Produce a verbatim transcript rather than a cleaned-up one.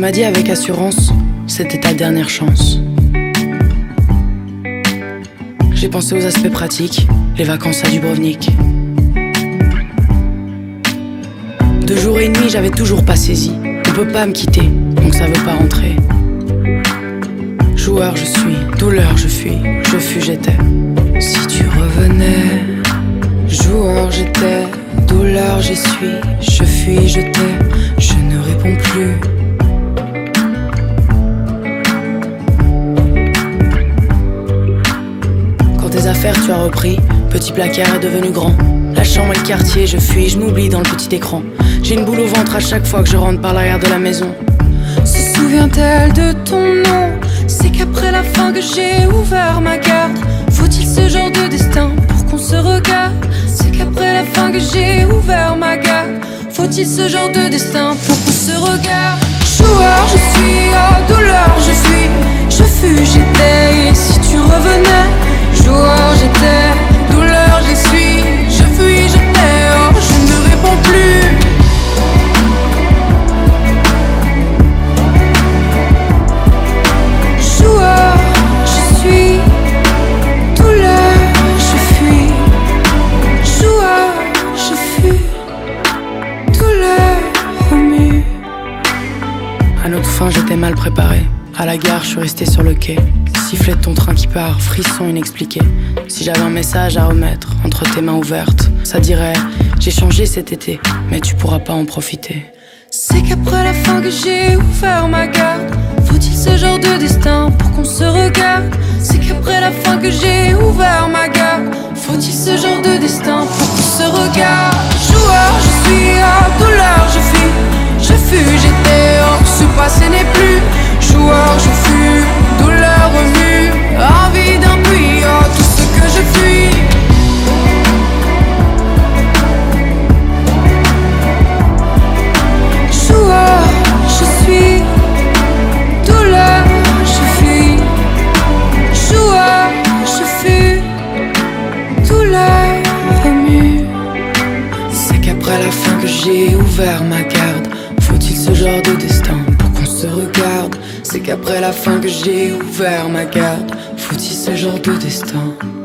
m'as dit avec assurance, c'était ta dernière chance. J'ai pensé aux aspects pratiques, les vacances à Dubrovnik. De jour et nuit, j'avais toujours pas saisi. On peut pas me quitter, donc ça veut pas rentrer. Joueur je suis, douleur je fuis, je fus j'étais. Si tu revenais, joueur j'étais, douleur j'y suis, je fuis je t'ai, je ne réponds plus. Quand tes affaires tu as repris, petit placard est devenu grand. La chambre et le quartier, je fuis, je m'oublie dans le petit écran. J'ai une boule au ventre à chaque fois que je rentre par l'arrière de la maison. Se souvient-elle de ton nom? C'est qu'après la fin que j'ai ouvert ma garde. Faut-il ce genre de destin pour qu'on se regarde? C'est qu'après la fin que j'ai ouvert ma garde. Faut-il ce genre de destin pour qu'on se regarde? Joueur je suis, oh douleur je suis, je fus, j'étais. Et si tu revenais, joueur j'étais, douleur j'y suis, je fuis, j'étais, oh je ne réponds plus. Joueur, je suis, douleur, je fuis. Joueur, je fuis, douleur, remue. À notre fin, j'étais mal préparé. À la gare, je suis resté sur le quai. Sifflet de ton train qui part, frisson inexpliqué. Si j'avais un message à remettre entre tes mains ouvertes, ça dirait: j'ai changé cet été, mais tu pourras pas en profiter. C'est qu'après la fin que j'ai ouvert ma garde. Faut-il ce genre de destin pour qu'on se regarde? C'est qu'après la fin que j'ai ouvert ma garde. Faut-il ce genre de destin pour qu'on se regarde? Joueur je suis, oh douleur je fuis, je fus, j'étais, oh ce passé n'est plus. Joueur je fus, douleur remue, envie d'un puits, oh tout ce que je fuis. Joueur je suis, douleur je fuis. Joueur je fus, douleur remue. C'est qu'après la fin que j'ai ouvert ma garde. Faut-il ce genre de destin pour qu'on se regarde? C'est qu'après la fin que j'ai ouvert ma garde. Faut-il ce genre de destin?